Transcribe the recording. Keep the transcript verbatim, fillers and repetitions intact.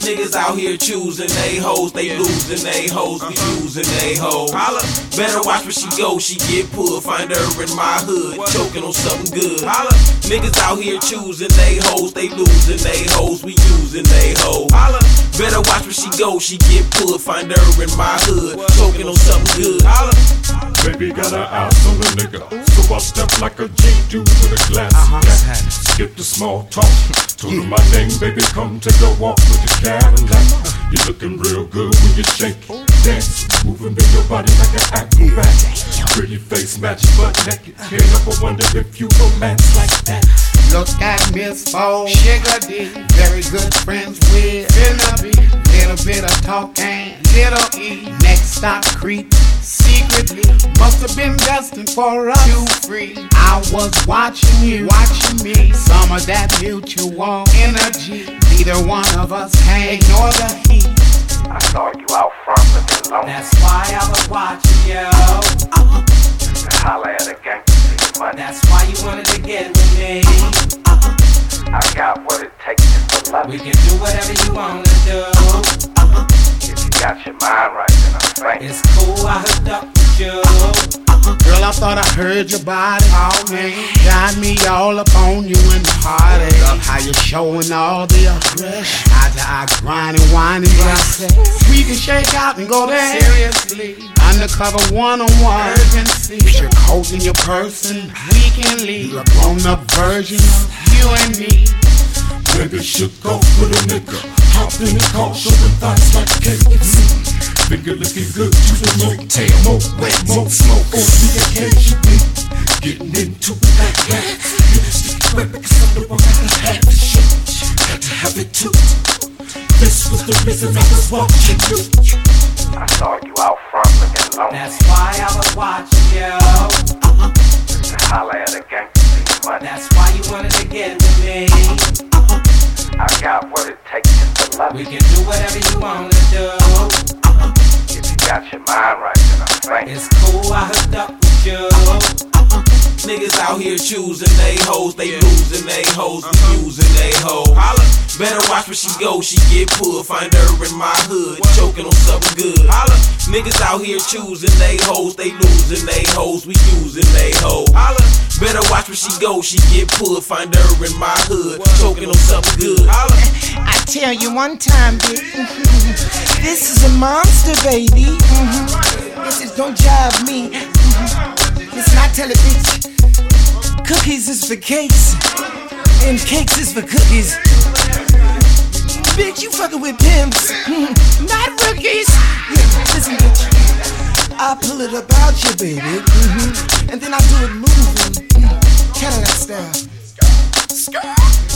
Niggas out here choosing they hoes, they losing they hoes, we using they hoes. Holla. Better watch where she go, she get pulled. Find her in my hood, choking on something good. Holla. Niggas out here choosing they hoes, they losing they hoes, we using they hoes. Holla. Better watch where she go, she get pulled. Find her in my hood, choking on something good. Holla. Baby got her eyes on the nigga, so I step like a G dude with a glass uh-huh. hat. Skip the small talk, told her my name, baby, come take a walk with the Cadillac. You looking real good when you shake, dance, moving with your body like an acrobat. Pretty face match butt naked, can't help but wonder if you romance like that. Look at Miss Bo, Sugar D, very good friends with Finna B. Little bit of talk and little E. Next stop creep, secretly. Must have been destined for us to free. I was watching you, watching me. Some of that mutual energy. Neither one of us can ignore the heat. I saw you out front looking lonely. That's why I was watching you. Uh-huh. To holler at a gangster for your money. That's why you wanted to get with me. Uh-huh. I got what it takes just to love we you. We can do whatever you wanna do. Uh-huh. If you got your mind right, then I'm thinking it's cool, I hooked up with you. Uh-huh. Girl, I thought I heard your body call me. Got me all up on you in the heartache. Love how you're showing all the aggression. Eye to eye grinding, whining, we can shake out and go there. Seriously, undercover one-on-one urgency. Put your coat in your person, we can leave. You're a grown-up version of you and me. Baby shook off with a nigga, hopped in the car, showing thighs like K F C. Finger looking good to the motel, more wet, more smoke on the occasion. Getting into it like that. You just stick wet because I'm the one that had the shit. Got to have it too. This was the reason I was watching you. I saw you out front looking lonely. That's why I was watching you. Uh-huh. To holler at a gangster for your money. That's why you wanted to get with me. Uh-huh. I got what it takes just to love we you. We can do whatever you wanna do. Uh-huh. If you got your mind right, then I'm thinking it's cool, I hooked up with you. Uh-huh. Niggas out here choosing they hoes, they losing they hoes, we using they hoes. Holla. Better watch where she go, she get pulled. Find her in my hood, choking on something good. Holla. Niggas out here choosing they hoes, they losing they hoes, we using they hoes. Holla. Better watch where she go, she get pulled. Find her in my hood, choking on something good. Holla. I tell you one time, bitch, this is a monster, baby. Mm-hmm. This is don't jive me. Mm-hmm. Listen, I tell it, bitch. Cookies is for cakes, and cakes is for cookies. Bitch, you fucking with pimps, mm-hmm. not rookies. Yeah, listen, bitch, I pull it about you, baby, mm-hmm. and then I do it moving, mm-hmm. Cadillac style. Skirt.